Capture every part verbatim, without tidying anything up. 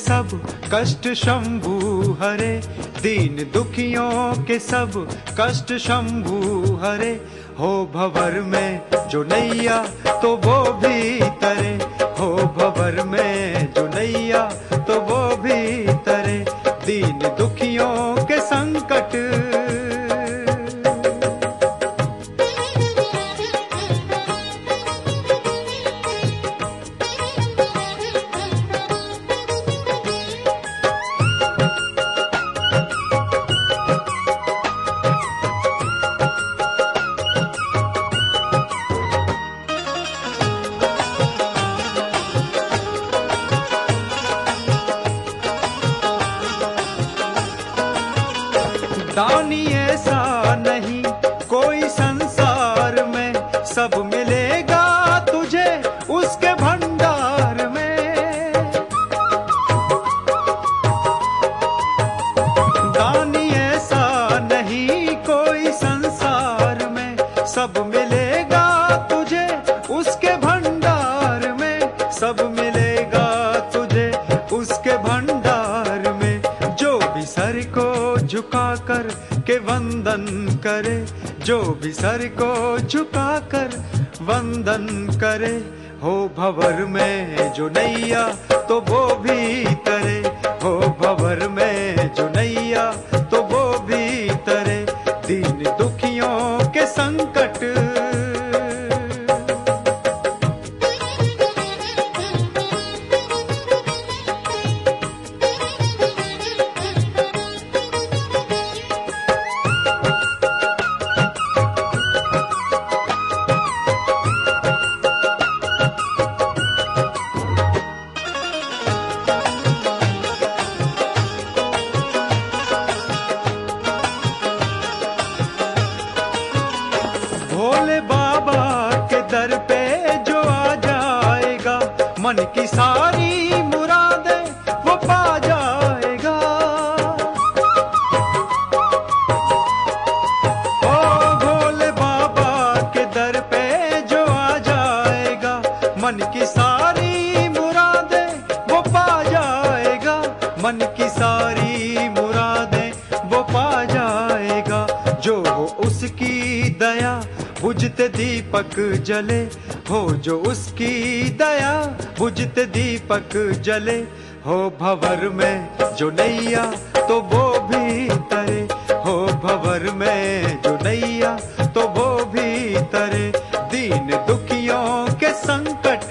सब कष्ट शंभु हरे, दीन दुखियों के सब कष्ट शंभु हरे। हो भंवर में जो नैया तो वो भी तरे, हो भंवर में जो नैया तो वो भी तरे, दीन दुखियों के संकट। दानी ऐसा नहीं कोई संसार में, सब मिलेगा तुझे उसके भंडार में। दानी ऐसा नहीं कोई संसार में, सब मिलेगा तुझे उसके भंडार में, सब मिलेगा तुझे उसके भंडार में। जो भी सर को झुका कर के वंदन करे, जो भी सर को झुका कर वंदन करे, हो भंवर में जो नैया तो वो भी तरे, हो भंवर में जो नैया तो वो भी तरे, दीन दुखियों के संकट। भोले बाबा के दर पे जो आ जाएगा, मन की सारी मुरादें वो पा जाएगा। ओ भोले बाबा के दर पे जो आ जाएगा, मन की सारी मुरादें वो पा जाएगा, मन की सारी मुरादें वो पा जाएगा। जो हो उसकी दया बुझते दीपक जले, हो जो उसकी दया बुझते दीपक जले, हो भंवर में जो नैया तो वो भी तरे, हो भंवर में जो नैया तो वो भी तरे, दीन दुखियों के संकट।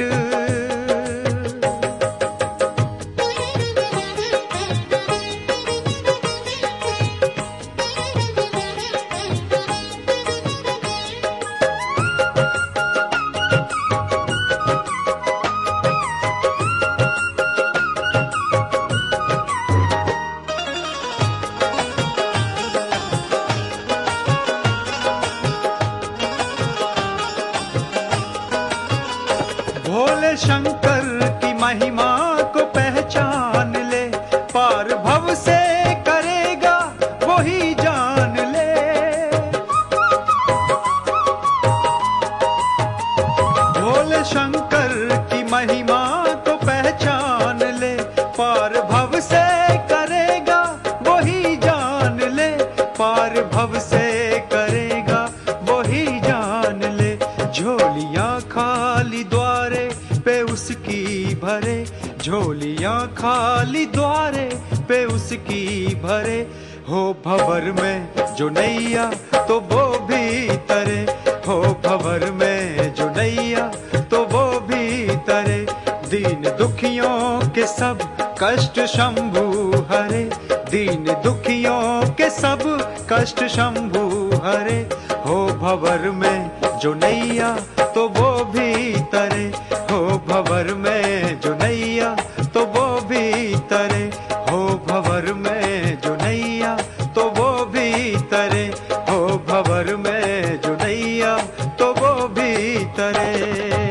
भोले शंकर की महिमा को पहचान ले, पार भव से करेगा वही जान ले। भोले शंकर की महिमा को पहचान ले, पार भव से करेगा वही जान ले, पार भव से करेगा वही जान ले। झोलियां खाली द्वारे पे उसकी भरे, झोलियां खाली द्वारे पे उसकी भरे, हो भंवर में जो नैया तो वो भी तरे, हो भंवर में जो नैया तो वो भी तरे, दीन दुखियों के सब कष्ट शंभु हरे, दीन दुखियों के सब कष्ट शंभु हरे। हो भंवर में जो नैया तो वो भी तरे, हो भंवर में जो नैया तो वो भी तरे, हो भंवर में जो नैया तो वो भी तरे, हो भंवर में जो नैया तो वो भी तरे।